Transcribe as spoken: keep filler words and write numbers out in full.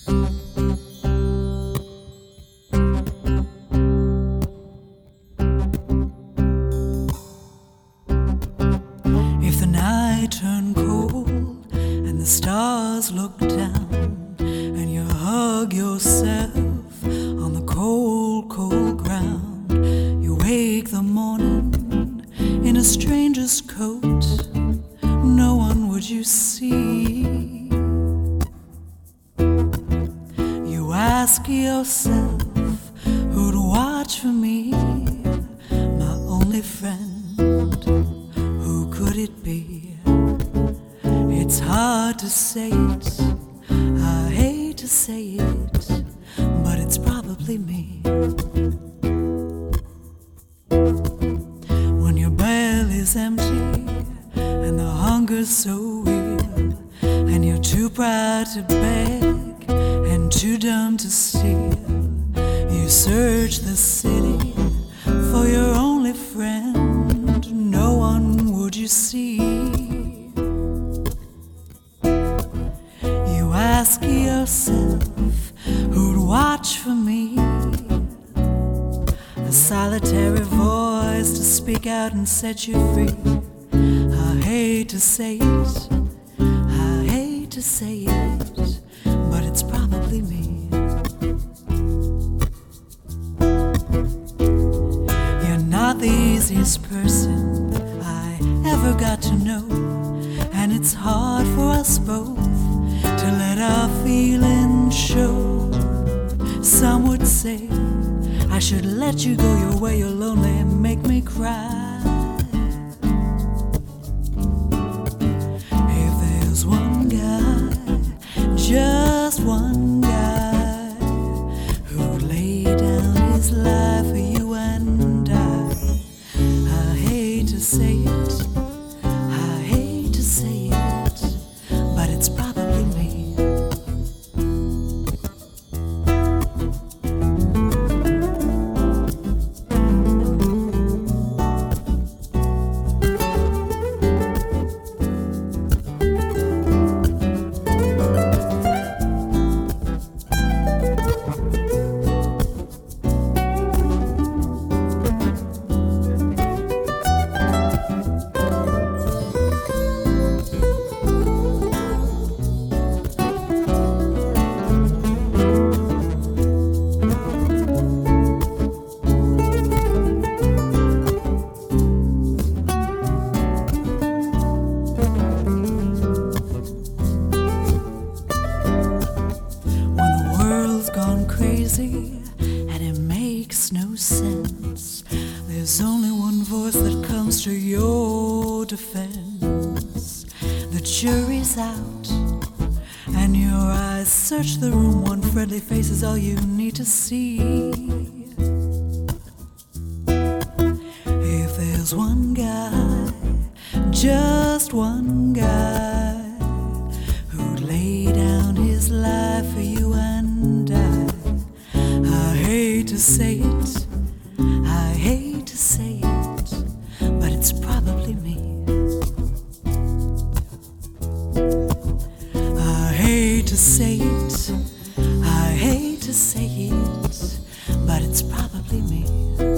If the night turned cold and the stars look down, and you hug yourself on the cold, cold ground, you wake the morning in a stranger's coat, no one would you see. You ask yourself, who'd watch for me, my only friend, who could it be? It's hard to say it, I hate to say it, but it's probably me. When your belly's empty and the hunger's so real, and you're too proud to beg and too dumb to steal, you search the city for your only friend, no one would you see. You ask yourself, who'd watch for me? A solitary voice to speak out and set you free. I hate to say it, I hate to say it, but it's probably me. You're not the easiest person I ever got to know, and it's hard for us both to let our feelings show. Some would say I should let you go your way, you're lonely and make me cry. If there's one guy, just one guy, who'd lay down his life for you and I, I hate to say it, I hate to say it, but it's probably me. And it makes no sense. There's only one voice that comes to your defense. The jury's out, and your eyes search the room. One friendly face is all you need to see. If there's one guy, just one guy, who'd lay down his life for you and I, I hate to say it, I hate to say it, but it's probably me. I hate to say it, I hate to say it, but it's probably me.